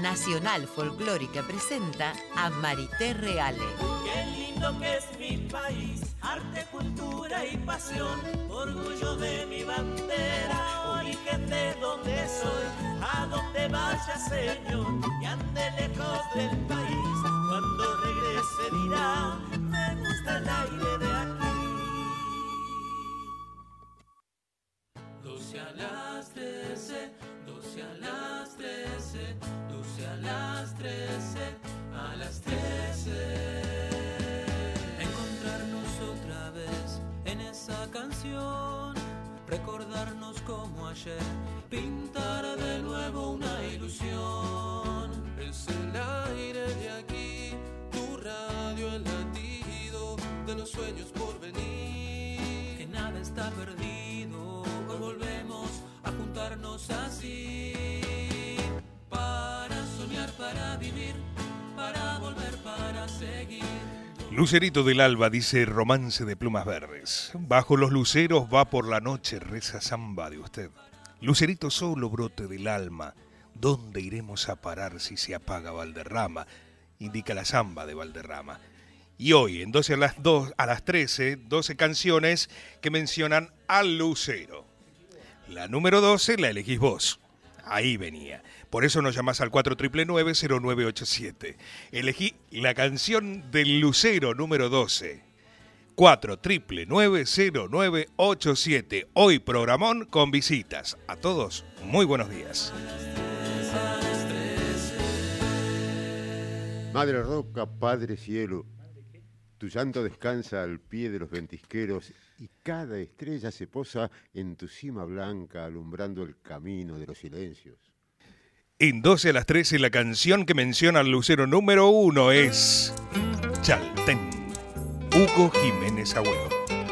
Nacional Folclórica presenta a Marité Reale. Qué lindo que es mi país, arte, cultura y pasión, orgullo de mi bandera, origen de donde soy, a donde vaya señor, y ande lejos del país, cuando regrese dirá, me gusta el aire de aquí. 12 a las 13, 12 a las 13, 12 a las 13, a las 13. Encontrarnos otra vez en esa canción, recordarnos como ayer, pintar de nuevo una ilusión. Es el aire de aquí, tu radio, el latido de los sueños por venir. Que nada está perdido, hoy volvemos a juntarnos así, para soñar, para vivir, para volver, para seguir. Lucerito del alba dice romance de plumas verdes. Bajo los luceros va por la noche, reza samba de usted. Lucerito solo brote del alma, ¿dónde iremos a parar si se apaga Valderrama? Indica la samba de Valderrama. Y hoy, en 12 a las 13, 12 canciones que mencionan al lucero. La número 12 la elegís vos. Ahí venía. Por eso nos llamás al 4999-0987. Elegí la canción del lucero número 12. 4999-0987. Hoy programón con visitas. A todos, muy buenos días. Madre Roca, Padre Cielo, tu llanto descansa al pie de los ventisqueros y cada estrella se posa en tu cima blanca alumbrando el camino de los silencios. En 12 a las 13 la canción que menciona al lucero número 1 es Chaltén, Hugo Jiménez Agüero.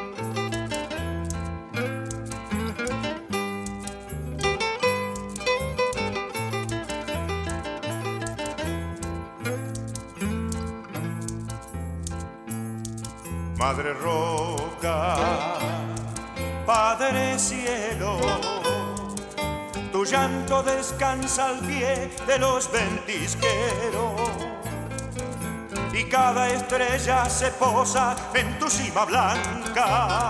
Madre Roca, Padre Cielo, tu llanto descansa al pie de los ventisqueros y cada estrella se posa en tu cima blanca,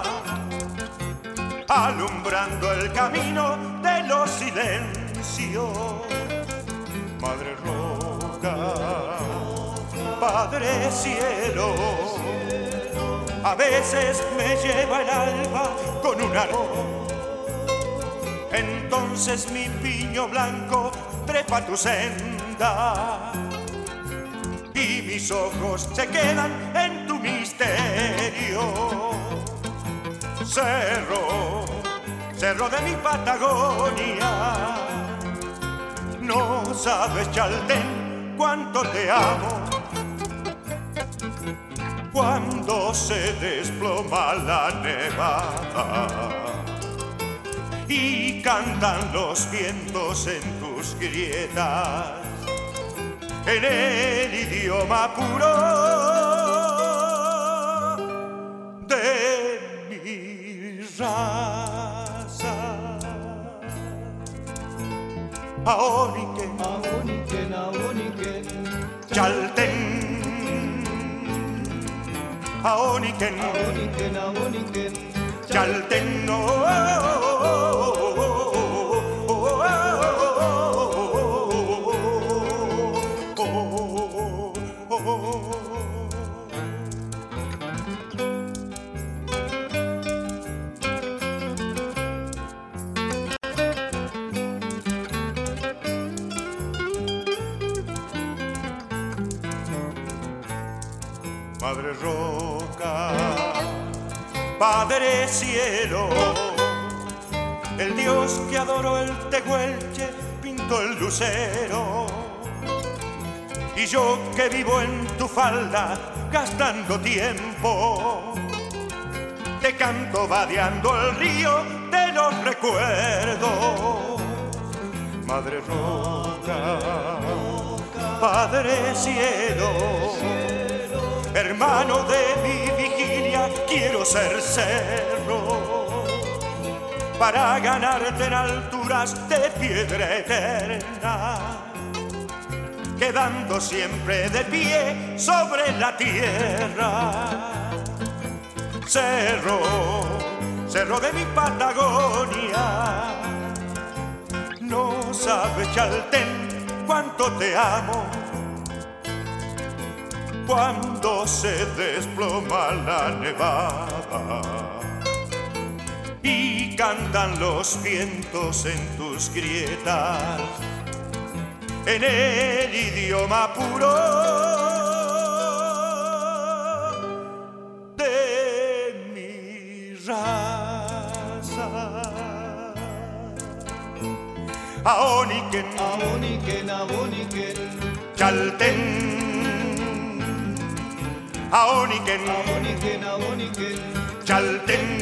alumbrando el camino de los silencios. Madre Roca, Padre Cielo, a veces me lleva el alba con un arco. Entonces mi piño blanco trepa tu senda y mis ojos se quedan en tu misterio. Cerro, cerro de mi Patagonia, no sabes, Chaltén, cuánto te amo. Cuando se desploma la nevada y cantan los vientos en tus grietas, en el idioma puro de mi raza. Aoniken, Aoniken, Aoniken, Chaltén. Aoniken, Aoniken, Aoniken, Chaltén, no. Madre Roca, Padre Cielo, el Dios que adoró el tehuelche pintó el lucero, y yo que vivo en tu falda gastando tiempo, te canto vadeando el río de los recuerdos. Madre Roca, Padre Cielo, hermano de mi vigilia, quiero ser cerro para ganarte en alturas de piedra eterna. quedando siempre de pie sobre la tierra. Cerro, cerro de mi Patagonia, no sabes, Chaltén, cuánto te amo. Cuando se desploma la nevada y cantan los vientos en tus grietas, en el idioma puro de mi raza. Aoniquen, Aoniquen, Aoniquen, Chaltén. Aoniquen, Aoniquen, Aoniquen, Chaltén,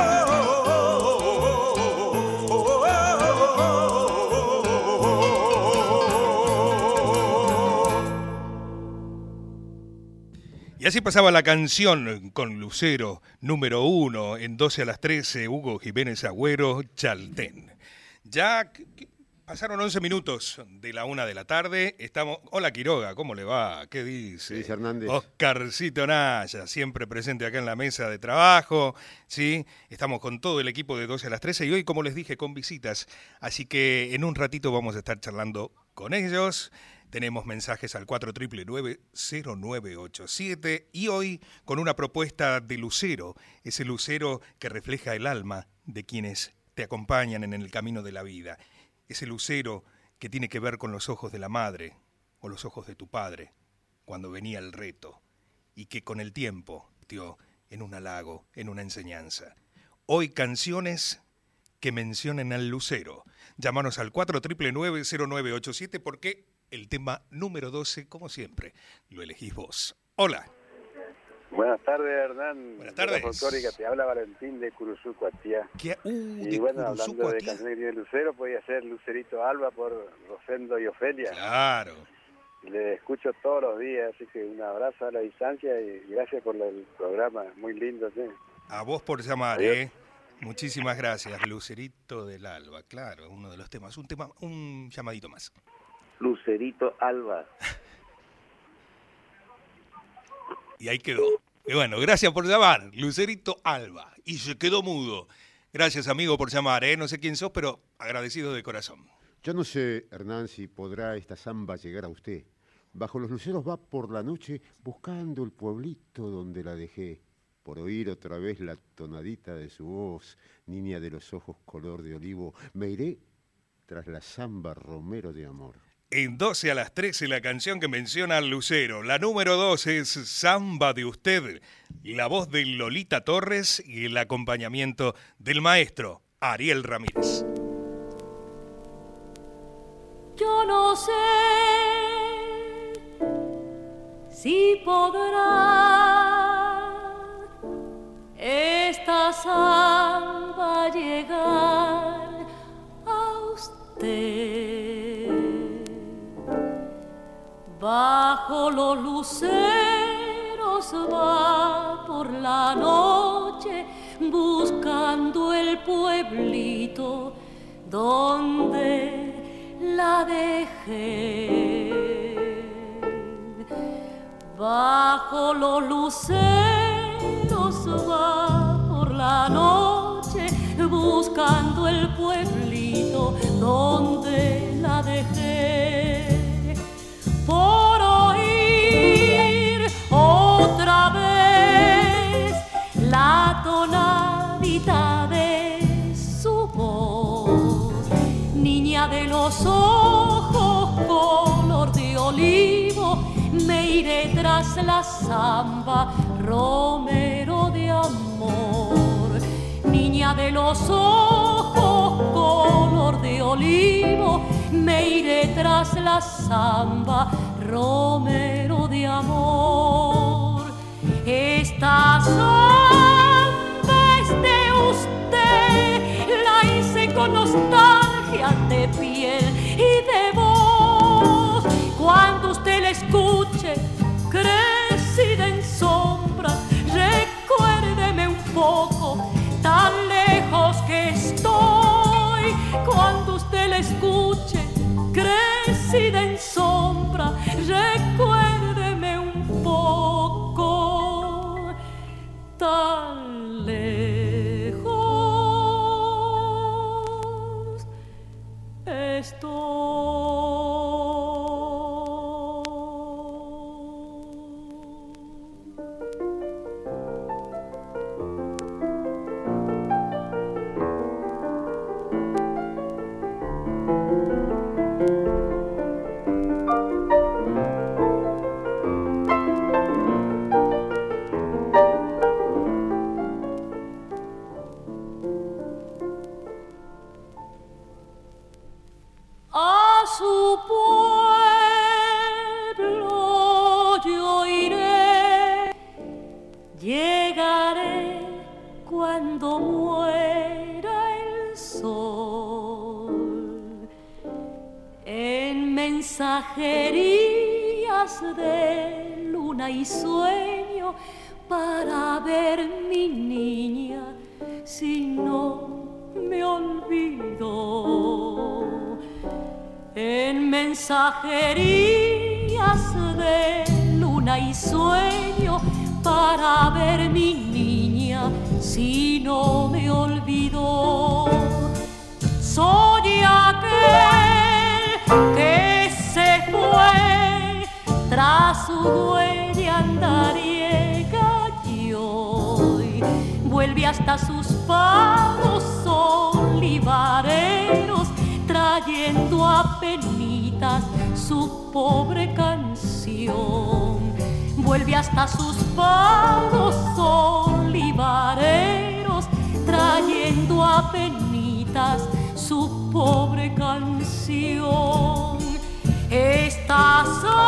Y así pasaba la canción con Lucero, número 1, en 12 a las 13, Hugo Jiménez Agüero, Chaltén. Ya pasaron 11 minutos de la 1 de la tarde. Estamos. Hola Quiroga, ¿cómo le va? ¿Qué dice? Sí, Hernández. Oscarcito Naya, siempre presente acá en la mesa de trabajo. ¿Sí? Estamos con todo el equipo de 12 a las 13 y hoy, como les dije, con visitas. Así que en un ratito vamos a estar charlando con ellos. Tenemos mensajes al 4999-0987 y hoy con una propuesta de Lucero, ese lucero que refleja el alma de quienes te acompañan en el camino de la vida. Ese lucero que tiene que ver con los ojos de la madre o los ojos de tu padre cuando venía el reto y que con el tiempo dio en un halago, en una enseñanza. Hoy canciones que mencionen al lucero. Llámanos al 4999-0987 porque el tema número 12, como siempre, lo elegís vos. Hola. Buenas tardes, Hernán. Buenas tardes. Folclórica, te habla Valentín de Curuzú, Cuatía. Y bueno, hablando de canciones de Lucero, podía ser Lucerito Alba por Rosendo y Ofelia. Claro. Le escucho todos los días, así que un abrazo a la distancia y gracias por el programa, muy lindo. ¿Sí? A vos por llamar, Adiós. Muchísimas gracias, Lucerito del Alba. Claro, uno de los temas. Un llamadito más. Lucerito Alba. Y ahí quedó. Y bueno, gracias por llamar, Lucerito Alba. Y se quedó mudo. Gracias, amigo, por llamar, No sé quién sos, pero agradecido de corazón. Yo no sé, Hernán, si podrá esta samba llegar a usted. Bajo los luceros va por la noche buscando el pueblito donde la dejé. Por oír otra vez la tonadita de su voz, niña de los ojos color de olivo, me iré tras la samba Romero de amor. En 12 a las 13 la canción que menciona al lucero. La número 12 es Samba de Usted. La voz de Lolita Torres y el acompañamiento del maestro Ariel Ramírez. Yo no sé si podrá esta samba llegar a usted. Bajo los luceros va por la noche buscando el pueblito donde la dejé. Bajo los luceros va por la noche buscando el pueblito donde la dejé. Por oír otra vez la tonadita de su voz, niña de los ojos color de olivo, me iré tras la samba Romero de amor. Niña de los ojos color de olivo, me iré tras la samba Romero de amor. Esta samba es de usted, la hice con nostalgia de piel y de voz. Cuando usted la escuche, crecida en sombra, recuérdeme un poco, tan lejos que estoy. Cuando usted la escuche, crecida en sombra, tan lejos estoy. A su pueblo yo iré, llegaré cuando muera el sol, en mensajerías de luna y sueño, para ver mi niña si no me olvido. En mensajerías de luna y sueño, para ver mi niña si no me olvidó. Soy aquel que se fue tras su huella andariega y hoy vuelve hasta sus palos olivareros, trayendo a penitas su pobre canción. Vuelve hasta sus palos olivareros, trayendo a penitas su pobre canción. Esta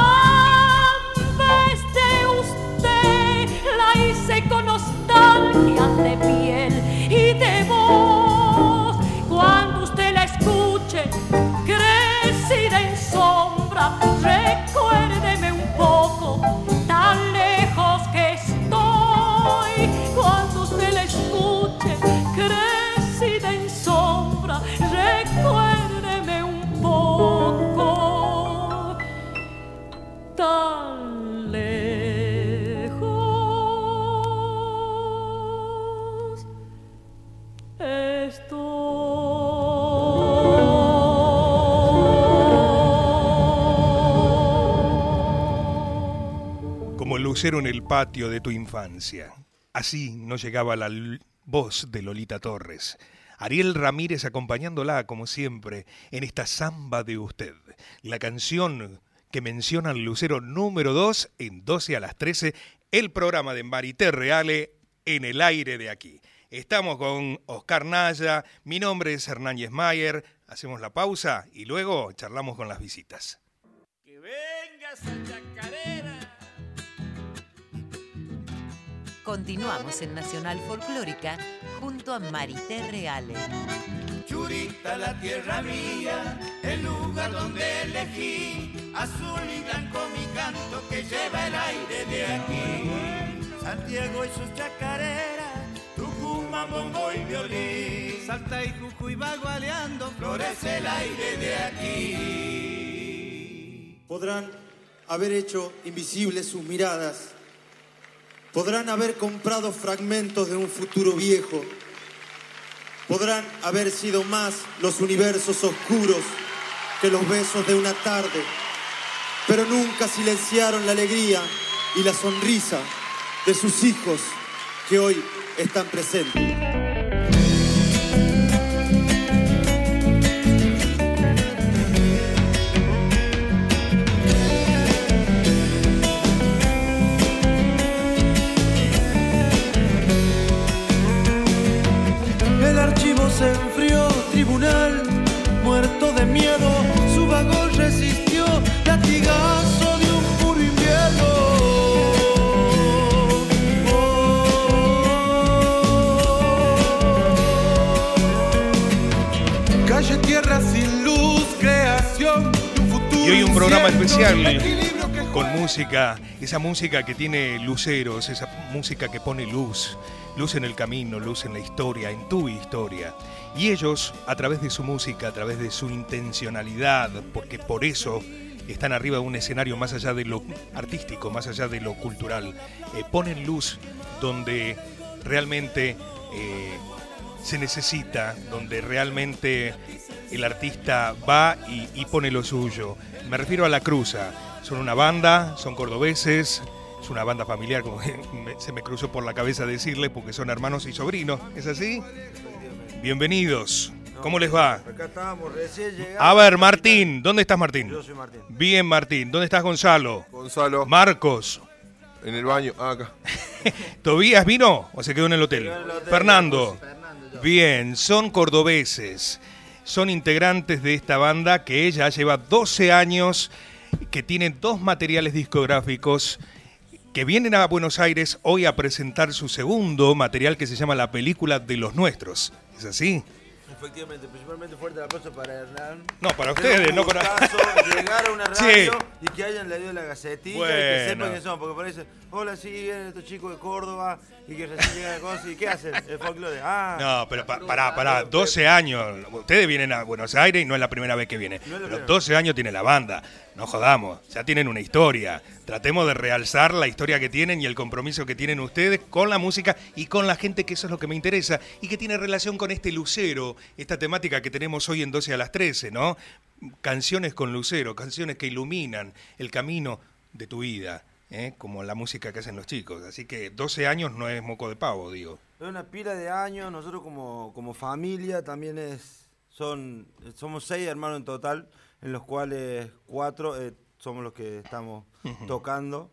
samba es de usted, la hice con nostalgia de piel y de voz. Cuando usted la escuche, crecida en sombra, recuérdeme un poco, tan lejos que estoy. Cuando usted la escuche, crecida en sombra, recuérdeme un poco, tan lejos estoy. Como el lucero en el patio de tu infancia. Así nos llegaba la voz de Lolita Torres. Ariel Ramírez acompañándola, como siempre, en esta samba de usted. La canción que menciona el lucero número 2 en 12 a las 13, el programa de Marité Reale en el aire de aquí. Estamos con Oscar Naya, mi nombre es Hernán Yesmayer, hacemos la pausa y luego charlamos con las visitas. Que venga esa chacarera. Continuamos en Nacional Folclórica junto a Marité Reale. Churita, la tierra mía, el lugar donde elegí, azul y blanco mi canto que lleva el aire de aquí. Santiago y sus chacareras, Tucumán, bombo y violín, Salta y Jujuy va gualeando, florece el aire de aquí. Podrán haber hecho invisibles sus miradas, podrán haber comprado fragmentos de un futuro viejo, podrán haber sido más los universos oscuros que los besos de una tarde, pero nunca silenciaron la alegría y la sonrisa de sus hijos que hoy están presentes. El archivo se enfrió, tribunal, muerto de miedo, su vagón resistió, latigazo de un puro invierno. Calle, tierra sin luz, creación de un futuro. Y hoy un programa especial equilibrio con música, esa música que tiene luceros, esa música que pone luz en el camino, luz en la historia, en tu historia. Y ellos, a través de su música, a través de su intencionalidad, porque por eso están arriba de un escenario más allá de lo artístico, más allá de lo cultural, ponen luz donde realmente se necesita, donde realmente el artista va y pone lo suyo. Me refiero a La Cruza. Son una banda, son cordobeses, es una banda familiar, como se me cruzó por la cabeza decirle, porque son hermanos y sobrinos. ¿Es así? Bienvenidos. ¿Cómo les va? Acá estamos, recién llegando. A ver, Martín, ¿dónde estás, Martín? Yo soy Martín. Bien, Martín. ¿Dónde estás, Gonzalo? Gonzalo. Marcos. En el baño, acá. ¿Tobías vino o se quedó en el hotel? Fernando. Bien, son cordobeses. Son integrantes de esta banda que ella lleva 12 años, que tienen 2 materiales discográficos, que vienen a Buenos Aires hoy a presentar su segundo material que se llama La Película de los Nuestros. ¿Es así? Efectivamente, principalmente fuerte el aplauso para Hernán. No, para ustedes, no para... llegar a una radio Sí. y que hayan leído la gacetilla Bueno. y que sepan quiénes son, porque parece, hola, sí, vienen estos chicos de Córdoba y que recién llegan a cosas y ¿qué hacen? El folclore. No, pero pará, 12 años. Ustedes vienen a Buenos Aires y no es la primera vez que vienen. Pero 12 años tiene la banda. No jodamos, ya tienen una historia. Tratemos de realzar la historia que tienen y el compromiso que tienen ustedes con la música y con la gente, que eso es lo que me interesa y que tiene relación con este lucero, esta temática que tenemos hoy en 12 a las 13, ¿no? Canciones con lucero, canciones que iluminan el camino de tu vida, como la música que hacen los chicos. Así que 12 años no es moco de pavo, digo. Es una pila de años, nosotros como familia también somos 6 hermanos en total, en los cuales 4 somos los que estamos tocando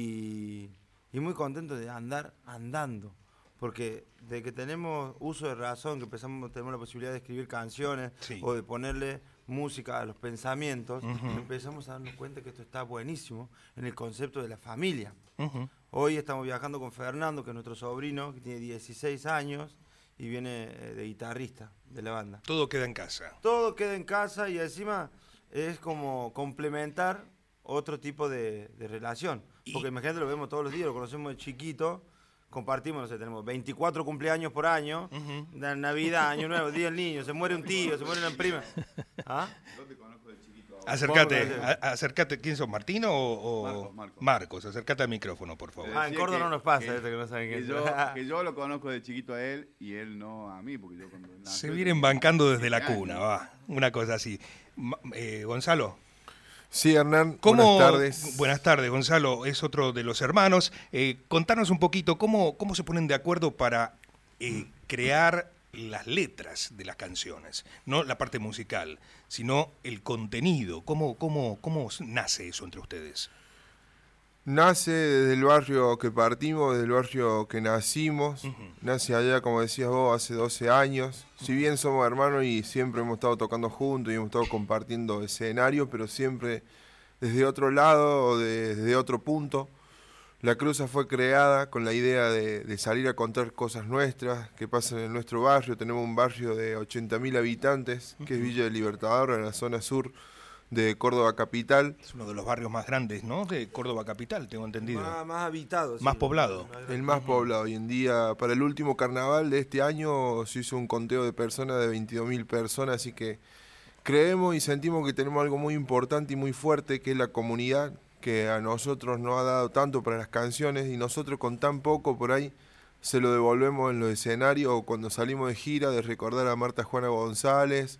y muy contentos de andar andando, porque de que tenemos uso de razón, que tenemos la posibilidad de escribir canciones o de ponerle música a los pensamientos, empezamos a darnos cuenta que esto está buenísimo en el concepto de la familia. Hoy estamos viajando con Fernando, que es nuestro sobrino, que tiene 16 años y viene de guitarrista de la banda. Todo queda en casa. Todo queda en casa y encima es como complementar otro tipo de relación. Porque imagínate, lo vemos todos los días, lo conocemos de chiquito, compartimos, no sé, tenemos 24 cumpleaños por año, Navidad, Año Nuevo, Día del Niño, se muere un tío, se muere una prima. ¿Ah? Yo te conozco de chiquito. Acércate. ¿Quién sos, Martín o Marcos? Acércate al micrófono, por favor. En Córdoba no nos pasa esto que no saben quién es. Que yo lo conozco de chiquito a él y él no a mí, porque yo cuando nací, se vienen bancando desde la cuna, va, una cosa así. Gonzalo. Sí, Hernán, buenas tardes. Buenas tardes, Gonzalo, es otro de los hermanos. Contanos un poquito, ¿cómo se ponen de acuerdo para crear las letras de las canciones? No la parte musical, sino el contenido. ¿Cómo nace eso entre ustedes? Nace desde el barrio que partimos, desde el barrio que nacimos. Nace allá, como decías vos, hace 12 años. Si bien somos hermanos y siempre hemos estado tocando juntos y hemos estado compartiendo escenario, pero siempre desde otro lado o desde otro punto. La Cruza fue creada con la idea de salir a contar cosas nuestras que pasan en nuestro barrio. Tenemos un barrio de 80.000 habitantes, que es Villa del Libertador, en la zona sur de Córdoba capital. Es uno de los barrios más grandes, ¿no? De Córdoba capital, tengo entendido. Más habitado. Más poblado. El más poblado. Hoy en día, para el último carnaval de este año, se hizo un conteo de personas de 22.000 personas, así que creemos y sentimos que tenemos algo muy importante y muy fuerte, que es la comunidad, que a nosotros nos ha dado tanto para las canciones y nosotros con tan poco por ahí se lo devolvemos en los escenarios o cuando salimos de gira, de recordar a Marta Juana González,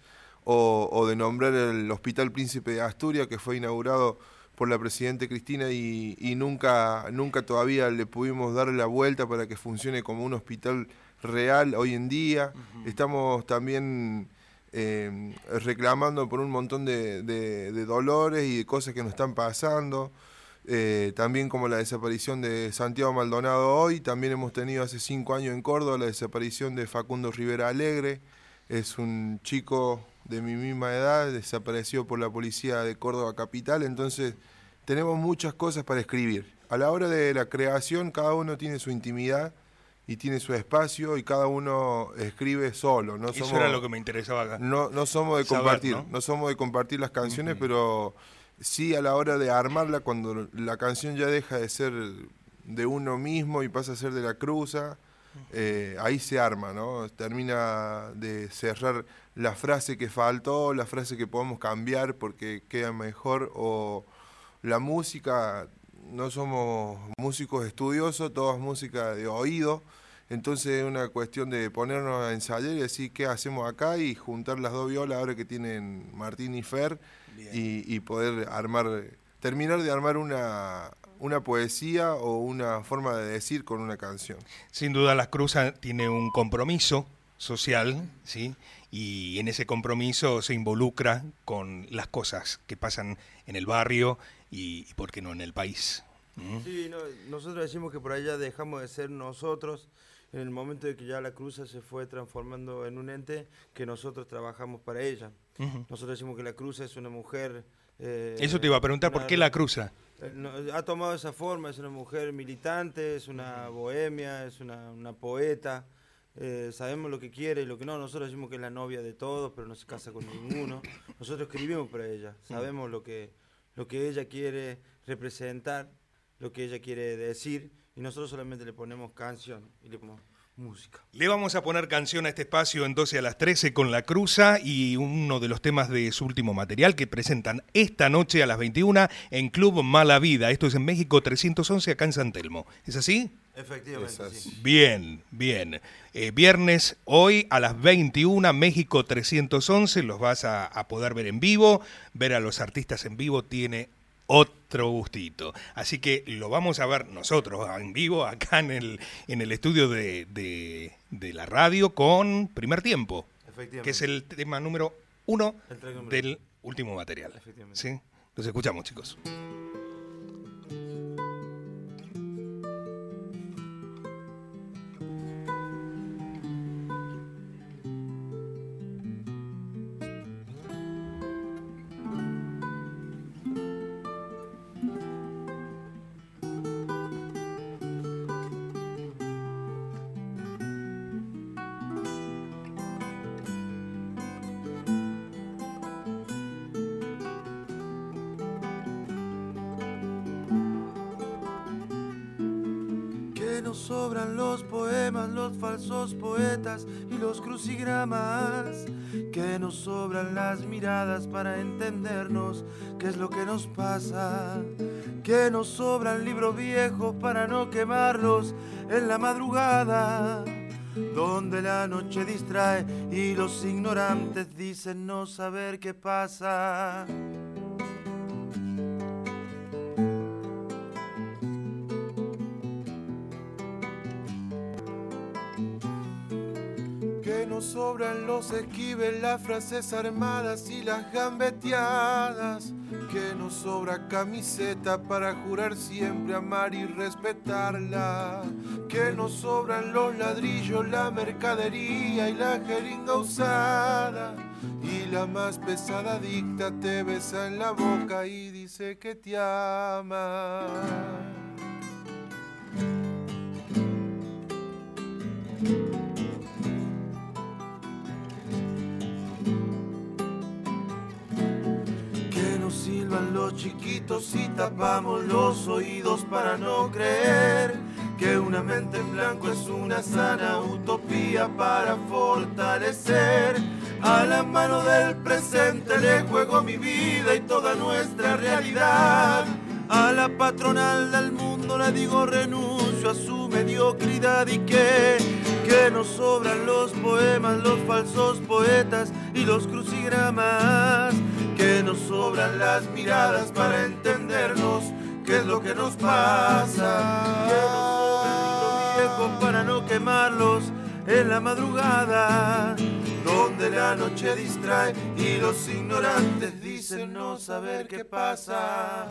o de nombrar el Hospital Príncipe de Asturias, que fue inaugurado por la Presidenta Cristina y nunca todavía le pudimos dar la vuelta para que funcione como un hospital real hoy en día. Estamos también reclamando por un montón de dolores y de cosas que nos están pasando. También como la desaparición de Santiago Maldonado hoy. También hemos tenido hace 5 años en Córdoba la desaparición de Facundo Rivera Alegre. Es un chico de mi misma edad, desapareció por la policía de Córdoba capital. Entonces tenemos muchas cosas para escribir. A la hora de la creación cada uno tiene su intimidad y tiene su espacio y cada uno escribe solo. No Eso era lo que me interesaba acá. No somos de compartir, ¿no? No somos de compartir las canciones, pero sí a la hora de armarla, cuando la canción ya deja de ser de uno mismo y pasa a ser de la Cruza, ahí se arma, ¿no? Termina de cerrar la frase que faltó, la frase que podemos cambiar porque queda mejor, o la música. No somos músicos estudiosos, todo es música de oído, Entonces es una cuestión de ponernos a ensayar y decir qué hacemos acá y juntar las dos violas ahora que tienen Martín y Fer y poder terminar de armar una poesía o una forma de decir con una canción. Sin duda Las Cruzas tiene un compromiso social, ¿sí? Y en ese compromiso se involucra con las cosas que pasan en el barrio y ¿por qué no en el país? Sí, nosotros decimos que por allá dejamos de ser nosotros en el momento de que ya La Cruza se fue transformando en un ente que nosotros trabajamos para ella. Nosotros decimos que La Cruza es una mujer... Eso te iba a preguntar, ¿por qué La Cruza? Ha tomado esa forma, es una mujer militante, es una bohemia, es una poeta. Sabemos lo que quiere y lo que no. Nosotros decimos que es la novia de todos, pero no se casa con ninguno. Nosotros escribimos para ella, sabemos lo que ella quiere representar, lo que ella quiere decir, y nosotros solamente le ponemos canción y le ponemos música. Le vamos a poner canción a este espacio en 12 a las 13 con La Cruza y uno de los temas de su último material que presentan esta noche a las 21 en Club Mala Vida. Esto es en México 311 acá en San Telmo. ¿Es así? Efectivamente, sí. Bien. Viernes, hoy a las 21, México 311, los vas a poder ver en vivo. Ver a los artistas en vivo tiene otro gustito. Así que lo vamos a ver nosotros en vivo acá en el estudio de la radio con Primer Tiempo, que es el tema número 1 del último material. ¿Sí? Los escuchamos, chicos. Sobran los poemas, los falsos poetas y los crucigramas. Que nos sobran las miradas para entendernos qué es lo que nos pasa. Que nos sobran libros viejos para no quemarlos en la madrugada, donde la noche distrae y los ignorantes dicen no saber qué pasa. Sobran los esquives, las frases armadas y las gambeteadas. Que nos sobra camiseta para jurar siempre amar y respetarla. Que nos sobran los ladrillos, la mercadería y la jeringa usada. Y la más pesada dicta te besa en la boca y dice que te ama. Silban los chiquitos y tapamos los oídos para no creer que una mente en blanco es una sana utopía para fortalecer. A la mano del presente le juego mi vida y toda nuestra realidad. A la patronal del mundo le digo renuncio a su mediocridad y que nos sobran los poemas, los falsos poetas y los crucigramas. Que nos sobran las miradas para entendernos qué es lo que nos pasa. Que nos sobran los viejos para no quemarlos en la madrugada, donde la noche distrae y los ignorantes dicen no saber qué pasa.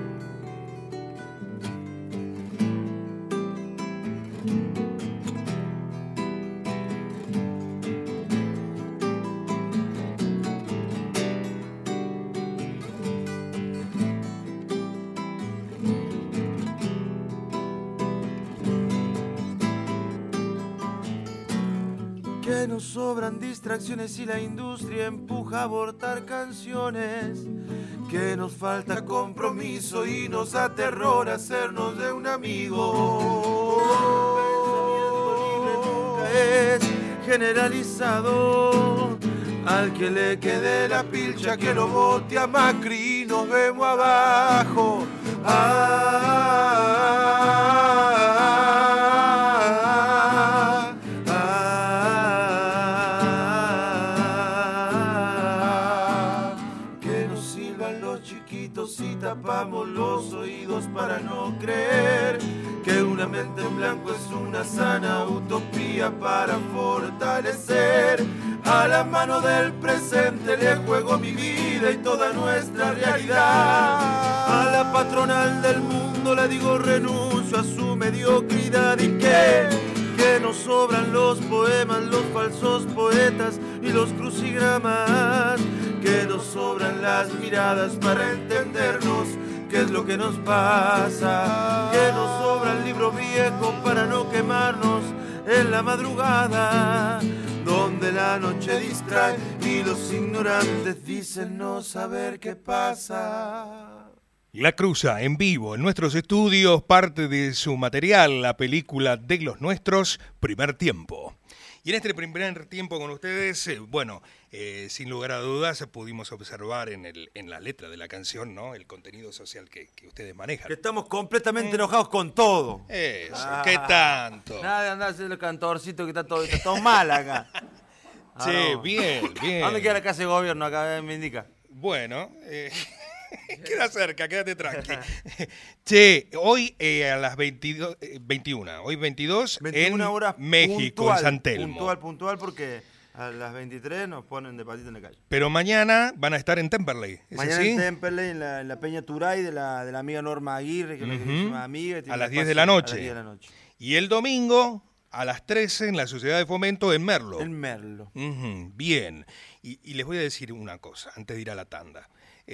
Que nos sobran distracciones y la industria empuja a abortar canciones. Que nos falta compromiso y nos aterrora hacernos de un amigo. El pensamiento libre nunca es generalizado. Al que le quede la pilcha que lo bote a Macri, nos vemos abajo. cerramos los oídos para no creer que una mente en blanco es una sana utopía para fortalecer. A la mano del presente le juego mi vida y toda nuestra realidad. A la patronal del mundo le digo renuncio a su mediocridad y que nos sobran los poemas, los falsos poetas y los crucigramas, que nos sobran las miradas para entendernos qué es lo que nos pasa, que nos sobra el libro viejo para no quemarnos en la madrugada, donde la noche distrae y los ignorantes dicen no saber qué pasa. La Cruza en vivo en nuestros estudios, parte de su material, la película de los nuestros, Primer Tiempo. Y en este primer tiempo con ustedes, sin lugar a dudas, pudimos observar en la letra de la canción, ¿no?, el contenido social que ustedes manejan. Que estamos completamente enojados con todo. Eso, ¿qué tanto? Nada de andar a hacer el cantorcito que está todo mal acá. Sí, no. Bien. ¿A dónde queda la casa de gobierno? Acá me indica. Bueno, queda cerca, quédate tranqui. Che, hoy a las 21, hoy 22 en horas México, puntual, en San Telmo. Puntual, porque a las 23 nos ponen de patita en la calle. Pero mañana van a estar en Temperley, ¿es mañana así? En Temperley, en la Peña Turay de la amiga Norma Aguirre, que es una amiga. A las 10 de la noche. Y el domingo a las 13 en la Sociedad de Fomento en Merlo. En Merlo. Bien. Y les voy a decir una cosa, antes de ir a la tanda.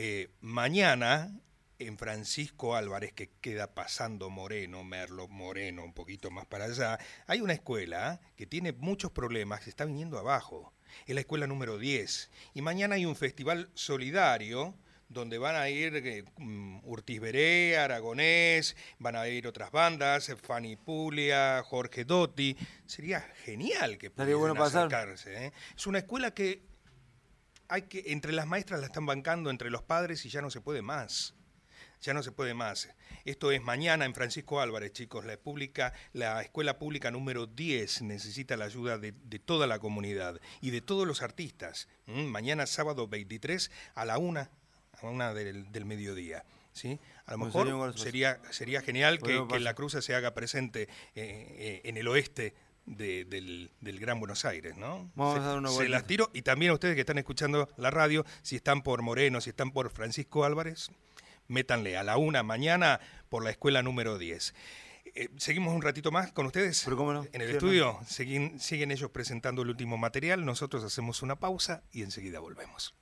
Mañana en Francisco Álvarez, que queda pasando Merlo Moreno, un poquito más para allá, hay una escuela que tiene muchos problemas, se está viniendo abajo. Es la escuela número 10. Y mañana hay un festival solidario donde van a ir Urtiz Beré, Aragonés, van a ir otras bandas, Fanny Puglia, Jorge Dotti. Sería genial que pudieran acercarse, ¿eh? Es una escuela que entre las maestras la están bancando, entre los padres, y ya no se puede más. Ya no se puede más. Esto es mañana en Francisco Álvarez, chicos. La escuela pública número 10 necesita la ayuda de toda la comunidad y de todos los artistas. Mañana sábado 23 a la 1 del mediodía. ¿Sí? A lo mejor sería genial que la Cruza se haga presente en el oeste del Gran Buenos Aires, ¿no? Vamos a dar una vuelta. Se las tiro, y también a ustedes que están escuchando la radio, si están por Moreno, si están por Francisco Álvarez, métanle a la 1 mañana por la escuela número 10. Seguimos un ratito más con ustedes. Pero cómo no, en el estudio. Siguen ellos presentando el último material, nosotros hacemos una pausa y enseguida volvemos.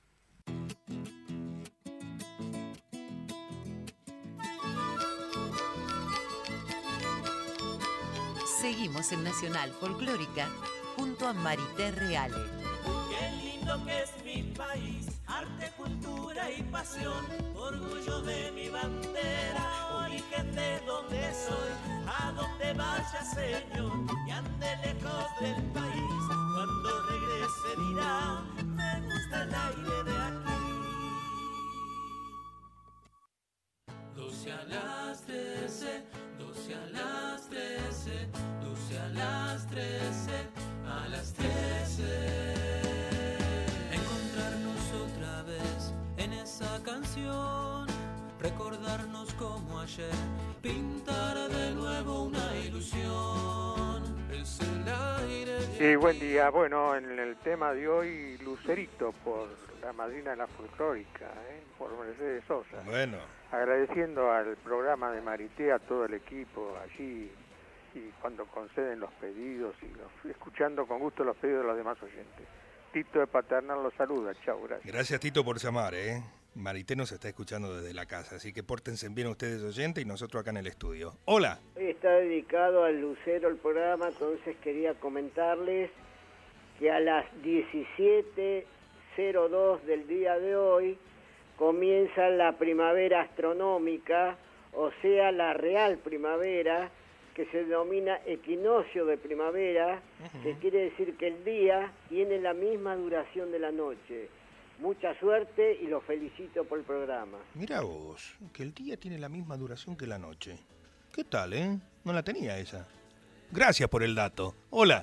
Seguimos en Nacional Folclórica junto a Marité Reale. Qué lindo que es mi país, arte, cultura y pasión, orgullo de mi bandera, origen de donde soy, a donde vaya Señor, y ande lejos del país, cuando regrese dirá, me gusta el aire de aquí. 12 a las 13, 12 a las 13, 12 a las 13, a las 13. Encontrarnos otra vez en esa canción, recordarnos como ayer, pintar de nuevo una ilusión. Es el aire. Sí, buen día. Bueno, en el tema de hoy, Lucerito, por la madrina de la folclórica, por Mercedes Sosa. Bueno. Agradeciendo al programa de Marité, a todo el equipo allí, y cuando conceden los pedidos, y escuchando con gusto los pedidos de los demás oyentes. Tito de Paternal los saluda. Chau, gracias. Gracias, Tito, por llamar, Marité nos está escuchando desde la casa, así que pórtense bien ustedes oyentes y nosotros acá en el estudio. Hola. Está dedicado al lucero el programa, entonces quería comentarles que a las 17:02 del día de hoy comienza la primavera astronómica, o sea, la real primavera, que se denomina equinoccio de primavera, que quiere decir que el día tiene la misma duración de la noche. Mucha suerte y los felicito por el programa. Mira vos, que el día tiene la misma duración que la noche. ¿Qué tal, No la tenía esa. Gracias por el dato. Hola.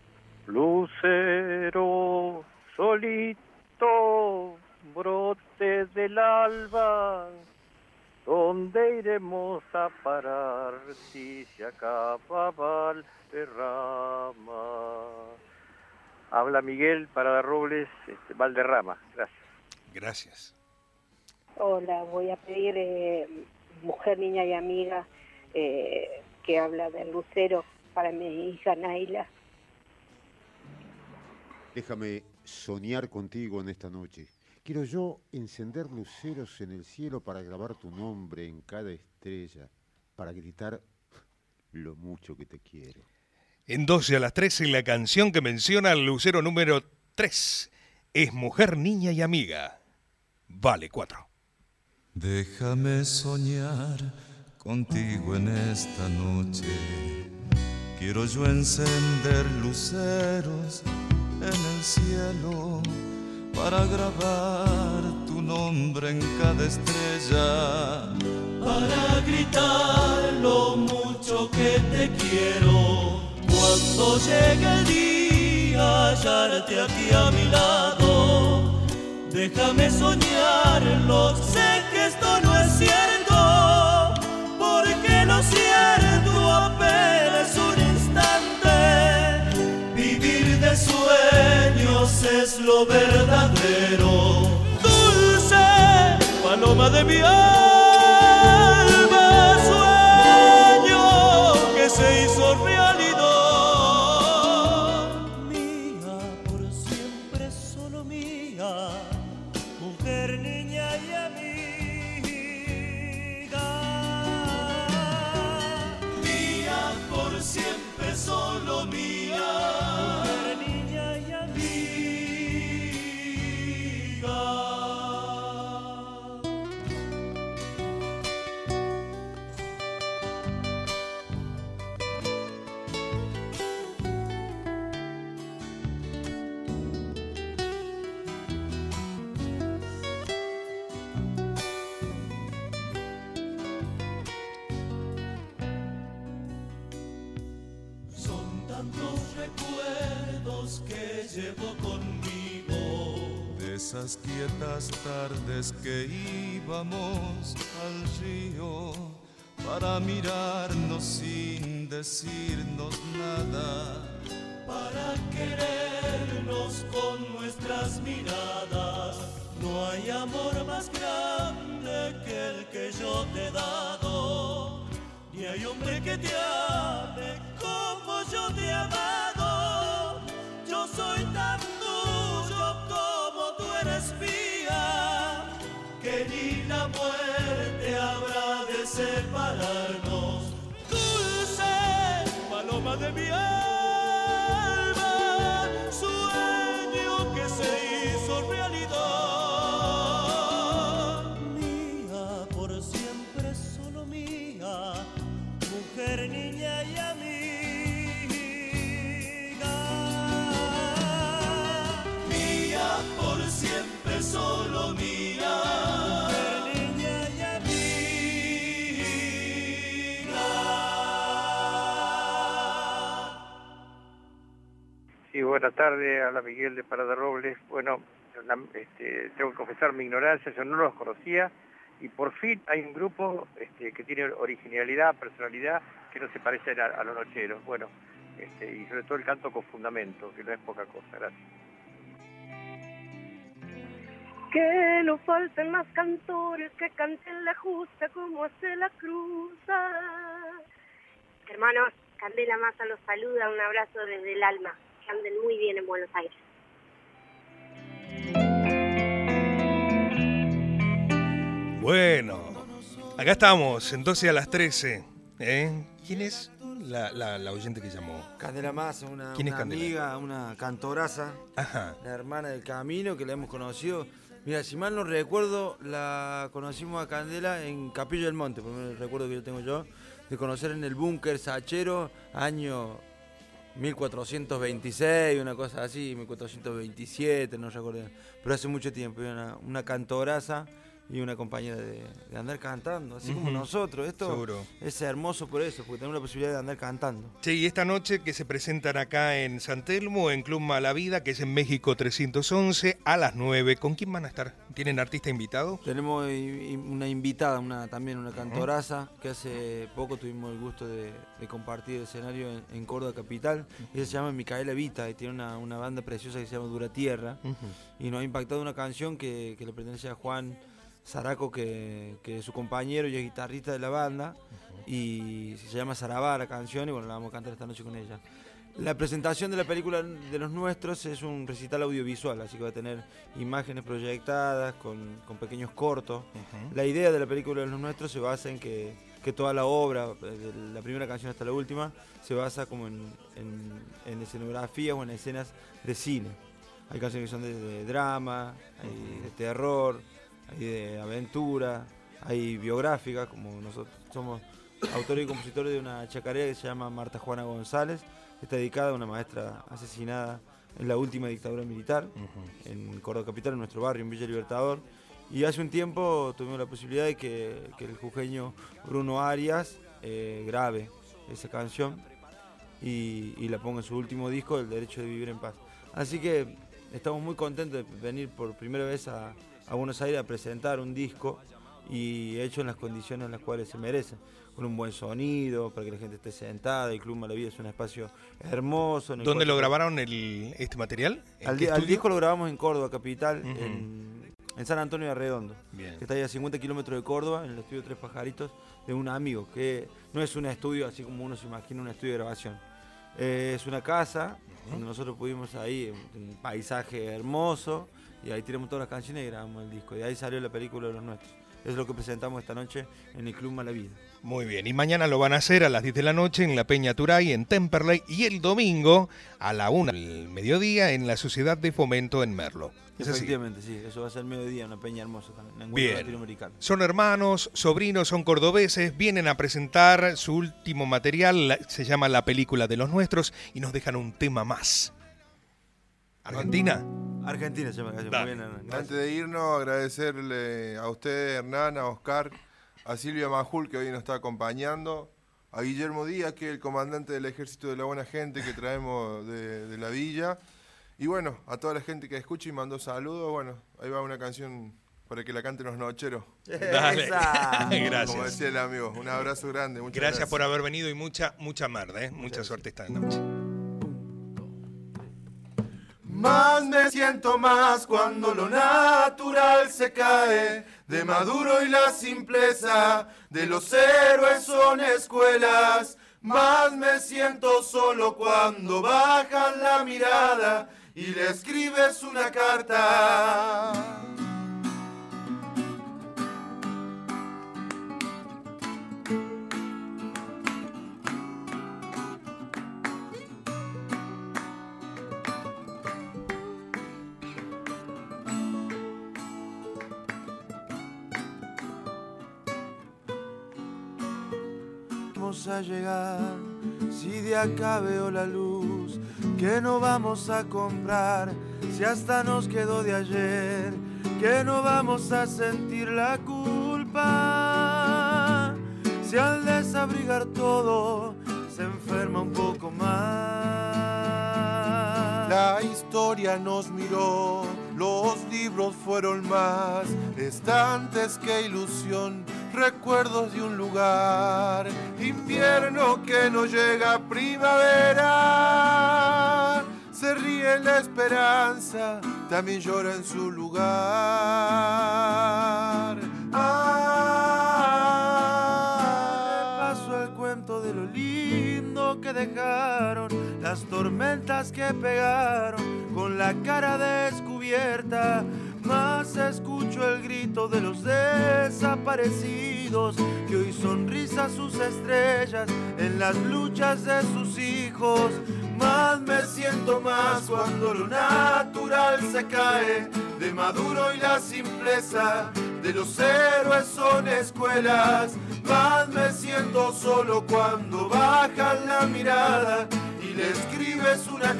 Lucero solito, brote del alba, ¿Dónde iremos a parar si se acaba Valderrama? Habla Miguel Paradarrobles, Valderrama. Gracias. Gracias. Hola, voy a pedir Mujer, Niña y Amiga, que habla del lucero para mi hija Naila. Déjame soñar contigo en esta noche. Quiero yo encender luceros en el cielo para grabar tu nombre en cada estrella, para gritar lo mucho que te quiero. En 12 a las 13, la canción que menciona el lucero número 3 es Mujer, Niña y Amiga. Vale 4. Déjame soñar contigo en esta noche. Quiero yo encender luceros en el cielo para grabar tu nombre en cada estrella, para gritar lo mucho que te quiero. Cuando llegue el día, hallarte aquí a mi lado. Déjame soñarlo, sé que esto no es cierto, porque lo cierto apenas es un instante. Vivir de sueños es lo verdadero. Dulce paloma de mi alma, sueño que se hizo realidad. Mía, por siempre solo mía, mujer, niña y amiga. Mía, por siempre solo mía, mujer, niña y amiga. Recuerdos que llevo conmigo, de esas quietas tardes que íbamos al río para mirarnos sin decirnos nada, para querernos con nuestras miradas. No hay amor más grande que el que yo te he dado, ni hay hombre que te ame como yo te he amado. Yo soy tan tuyo como tú eres mía, que ni la muerte habrá de separarnos. Dulce paloma de mi alma, sueño que se hizo realidad. Mía, por siempre solo mía, mujer, niña y amiga. Mía, por siempre solo mía, mujer, niña y amiga. Sí, buenas tardes, habla Miguel de Paradarrobles. Bueno, tengo que confesar mi ignorancia, yo no los conocía. Y por fin hay un grupo que tiene originalidad, personalidad, que no se parece a los nocheros. Bueno, y sobre todo el canto con fundamento, que no es poca cosa. Gracias. Que no falten más cantores que canten la justa como hace la cruza. Hermanos, Candela Massa los saluda, un abrazo desde el alma. Que anden muy bien en Buenos Aires. Bueno, acá estamos, en 12 a las 13. ¿Quién es la oyente que llamó? Candela Massa, una Candela? amiga, una cantoraza, Ajá. la hermana del Camino, que la hemos conocido. Mira, si mal no recuerdo, la conocimos a Candela en Capillo del Monte, por el recuerdo que yo tengo yo, de conocer en el búnker Sachero, año 1426, una cosa así, 1427, no recuerdo, pero hace mucho tiempo, una cantoraza. una compañía de andar cantando, así como nosotros. Esto seguro. Es hermoso por eso, porque tenemos la posibilidad de andar cantando. Sí, y esta noche que se presentan acá en San Telmo, en Club Malavida, que es en México 311, a las 9. ¿Con quién van a estar? ¿Tienen artista invitado? Tenemos una invitada, también una cantoraza, que hace poco tuvimos el gusto de compartir el escenario en Córdoba Capital. Ella se llama Micaela Vita y tiene una banda preciosa que se llama Dura Tierra. Y nos ha impactado una canción que le pertenece a Juan Zaraco, que es su compañero y es guitarrista de la banda, y se llama Sarabá la canción, y bueno, la vamos a cantar esta noche con ella. La presentación de la película de Los Nuestros es un recital audiovisual, así que va a tener imágenes proyectadas con pequeños cortos. La idea de la película de Los Nuestros se basa en que toda la obra, de la primera canción hasta la última, se basa como en escenografías o en escenas de cine. Hay canciones que son de drama, hay de terror, hay de aventura, hay biográficas, como nosotros somos autores y compositores de una chacarera que se llama Marta Juana González, que está dedicada a una maestra asesinada en la última dictadura militar, en Córdoba Capital, en nuestro barrio, en Villa Libertador. Y hace un tiempo tuvimos la posibilidad de que el jujeño Bruno Arias grabe esa canción y la ponga en su último disco, El Derecho de Vivir en Paz. Así que estamos muy contentos de venir por primera vez a Buenos Aires a presentar un disco y hecho en las condiciones en las cuales se merece, con un buen sonido, para que la gente esté sentada. El Club Malavida es un espacio hermoso. ¿Dónde lo grabaron este material? Al disco lo grabamos en Córdoba Capital, en San Antonio de Arredondo, que está ahí a 50 kilómetros de Córdoba, en el estudio Tres Pajaritos, de un amigo, que no es un estudio así como uno se imagina un estudio de grabación. Es una casa donde nosotros pudimos ahí, un paisaje hermoso, y ahí tiramos todas las canciones y grabamos el disco. Y ahí salió la película de Los Nuestros. Es lo que presentamos esta noche en el Club Malavida. Muy bien, y mañana lo van a hacer a las 10 de la noche en la Peña Turay, en Temperley, y el domingo a la 1 del mediodía en la Sociedad de Fomento en Merlo. Efectivamente, sí, eso va a ser mediodía, una peña hermosa también, en bien. Latinoamericano. Son hermanos, sobrinos, son cordobeses, vienen a presentar su último material, se llama La Película de Los Nuestros, y nos dejan un tema más. ¿Argentina? Argentina se llama la canción. Muy bien, Hernán. Antes de irnos, agradecerle a usted, Hernán, a Oscar, a Silvia Majul, que hoy nos está acompañando, a Guillermo Díaz, que es el comandante del Ejército de la Buena Gente que traemos de la villa, y bueno, a toda la gente que escucha y mandó saludos. Bueno, ahí va una canción para que la canten los nocheros. Dale. Gracias. Como decía el amigo, un abrazo grande. Muchas gracias por haber venido y mucha merda, mucha suerte esta noche. Más me siento más cuando lo natural se cae, de Maduro y la simpleza de los héroes son escuelas. Más me siento solo cuando bajan la mirada y le escribes una carta. A llegar, si de acá veo la luz, que no vamos a comprar, si hasta nos quedó de ayer, que no vamos a sentir la culpa, si al desabrigar todo se enferma un poco más. La historia nos miró, los libros fueron más estantes que ilusión, recuerdos de un lugar, invierno que no llega, primavera, se ríe la esperanza, también llora en su lugar. Paso el cuento de lo lindo que dejaron, las tormentas que pegaron, con la cara descubierta, más escucho el grito de los desaparecidos, que hoy son risas sus estrellas en las luchas de sus hijos. Más me siento más cuando lo natural se cae, de Maduro y la simpleza de los héroes son escuelas. Más me siento solo cuando bajan la mirada y le escribes una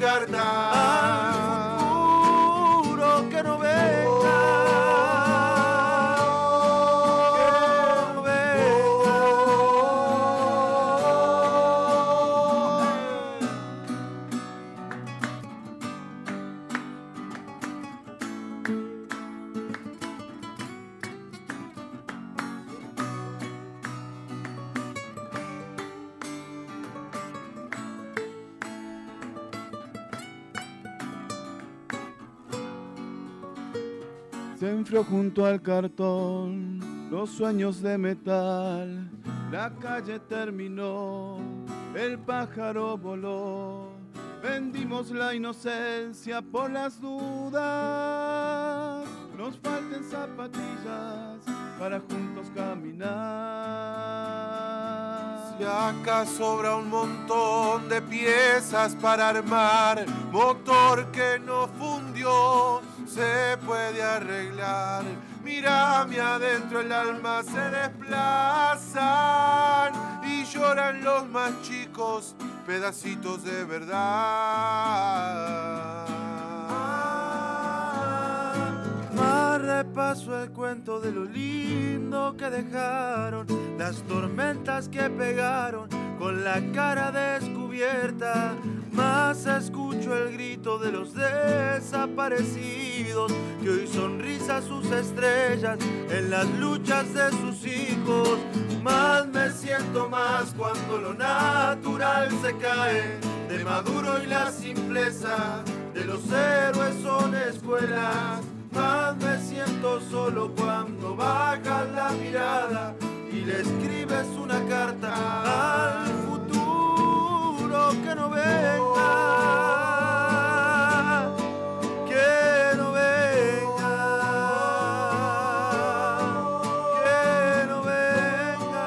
carta al futuro que no venga. Se enfrió junto al cartón, los sueños de metal. La calle terminó, el pájaro voló. Vendimos la inocencia por las dudas. Nos faltan zapatillas para juntos caminar. Si acá sobra un montón de piezas para armar, motor que no fundió, se puede arreglar. Mírame adentro, el alma se desplazan y lloran los más chicos, pedacitos de verdad. Más repaso el cuento de lo lindo que dejaron las tormentas que pegaron con la cara descubierta. Más escucho el grito de los desaparecidos que hoy son risas sus estrellas en las luchas de sus hijos. Más me siento más cuando lo natural se cae de maduro y la simpleza de los héroes son escuelas. Más me siento solo cuando bajas la mirada y le escribes una carta al futuro que no venga, que no venga, que no venga.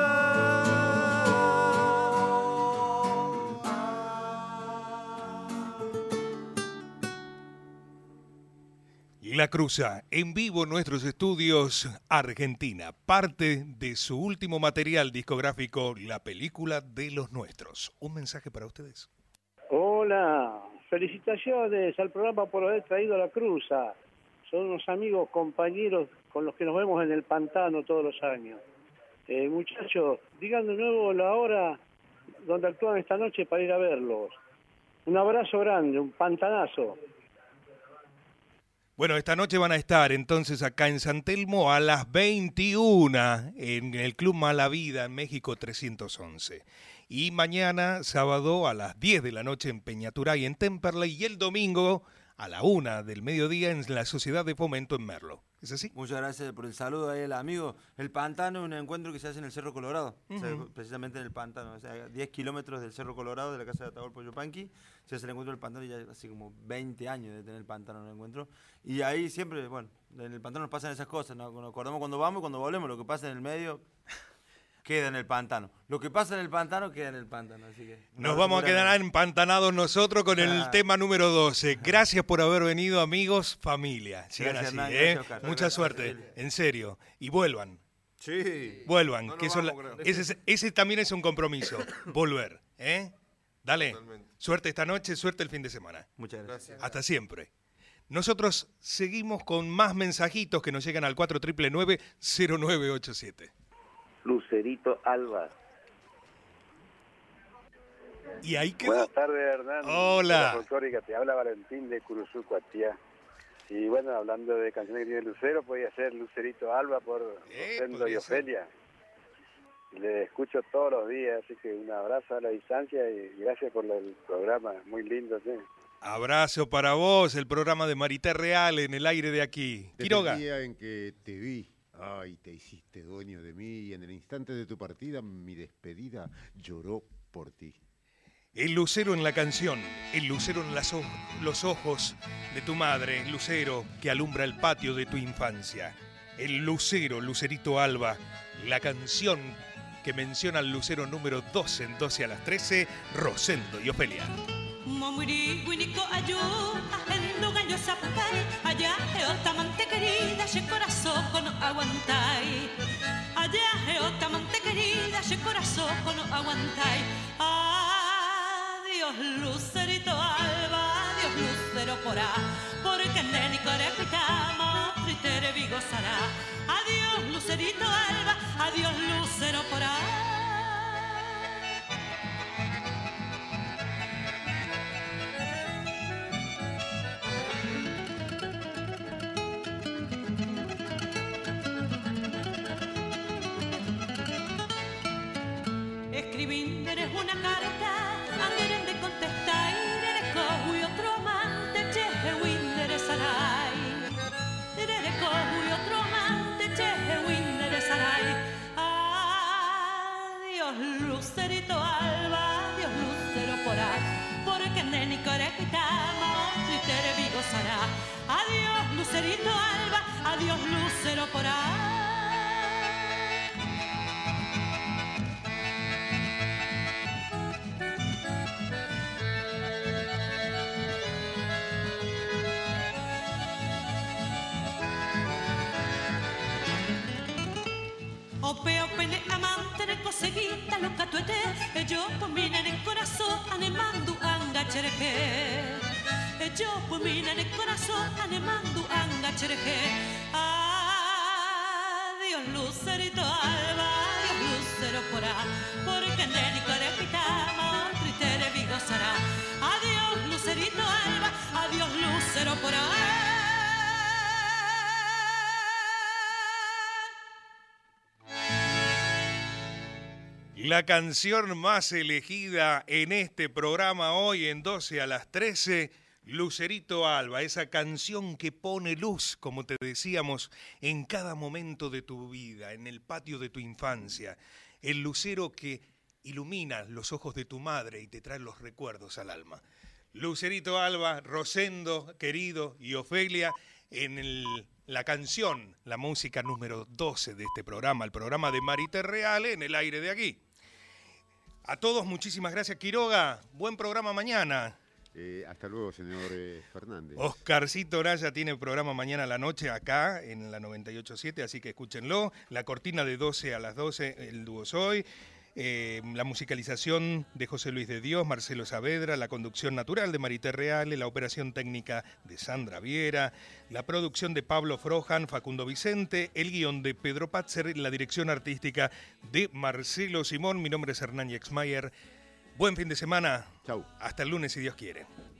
La Cruza, en vivo en nuestros estudios, Argentina, parte de su último material discográfico, La película de los nuestros. Un mensaje para ustedes. Hola, felicitaciones al programa por haber traído a La Cruza. Son unos amigos, compañeros con los que nos vemos en el pantano todos los años. Muchachos, digan de nuevo la hora donde actúan esta noche para ir a verlos. Un abrazo grande, un pantanazo. Bueno, esta noche van a estar entonces acá en San Telmo a las 21 en el Club Mala Vida en México 311. Y mañana, sábado, a las 10 de la noche en Peñaturay en Temperley y el domingo a la 1 del mediodía en la Sociedad de Fomento en Merlo. ¿Es así? Muchas gracias por el saludo ahí al amigo. El Pantano es un encuentro que se hace en el Cerro Colorado, o sea, precisamente en el Pantano, o sea, 10 kilómetros del Cerro Colorado, de la casa de Atahualpa Yupanqui, se hace el encuentro del Pantano y ya hace como 20 años de tener el Pantano en el encuentro. Y ahí siempre, bueno, en el Pantano nos pasan esas cosas, ¿no? Nos acordamos cuando vamos y cuando volvemos, lo que pasa en el medio queda en el pantano. Lo que pasa en el pantano queda en el pantano. Así que nos vamos a quedar empantanados nosotros con el tema número 12. Gracias por haber venido, amigos, familia. Sigan así, mucha suerte, en serio. Y vuelvan. Sí. Vuelvan. No que ese también es un compromiso. Volver. Dale. Totalmente. Suerte esta noche, suerte el fin de semana. Muchas gracias. Hasta siempre. Nosotros seguimos con más mensajitos que nos llegan al 4999-0987. Lucerito Alba. Y ahí quedó. Buenas tardes, Hernán. Hola. Folclórica, te habla Valentín de Curuzú, Cuatía. Y bueno, hablando de canciones que tiene Lucero, podía ser Lucerito Alba por Rosendo y Ofelia. Le escucho todos los días, así que un abrazo a la distancia y gracias por el programa, muy lindo. ¿Sí? Abrazo para vos, el programa de Marité Real en el aire de aquí. Quiroga. El día en que te vi, ay, te hiciste dueño de mí y en el instante de tu partida, mi despedida lloró por ti. El lucero en la canción, el lucero en los ojos de tu madre, el lucero que alumbra el patio de tu infancia. El lucero, Lucerito Alba, la canción que menciona al lucero número 12 en 12 a las 13, Rosendo y Ofelia. Momuri winiko ayu ajendo gallo zapay allá otra amante querida ese corazón no aguantai allá otra amante querida ese corazón no aguantai. Adiós Lucerito Alba, adiós Lucero porá, porque neni corepitamo tritere vigosará. Adiós Lucerito Alba, adiós Lucero porá. Escribir eres una carta, quieren de contestar, eres cojo y otro amante, cheje winder sarai. Eres Lucerito alba, adiós lucero por ahí. Ope opene amante ne conseguita lo catuete e yo pomina nel corazón anemandu anga cereje e yo pomina nel corazón anemandu anga cereje. Adiós lucerito alba, adiós lucero porá, porque neni corepita matri tere vi gozará. Adiós lucerito alba, adiós lucero porá. La canción más elegida en este programa hoy en 12 a las 13, Lucerito Alba, esa canción que pone luz, como te decíamos, en cada momento de tu vida, en el patio de tu infancia, el lucero que ilumina los ojos de tu madre y te trae los recuerdos al alma. Lucerito Alba, Rosendo, querido, y Ofelia, en la canción, la música número 12 de este programa, el programa de Marité Reale en el aire de aquí. A todos, muchísimas gracias. Quiroga, buen programa mañana. Hasta luego, señor Fernández. Oscarcito Naya tiene programa mañana a la noche acá en la 98.7, así que escúchenlo. La cortina de 12 a las 12, el dúo Soy. La musicalización de José Luis de Dios, Marcelo Saavedra, la conducción natural de Marité Reale, la operación técnica de Sandra Viera, la producción de Pablo Frojan, Facundo Vicente, el guión de Pedro Patzer, la dirección artística de Marcelo Simón. Mi nombre es Hernán Yexmayer. Buen fin de semana. Chau. Hasta el lunes, si Dios quiere.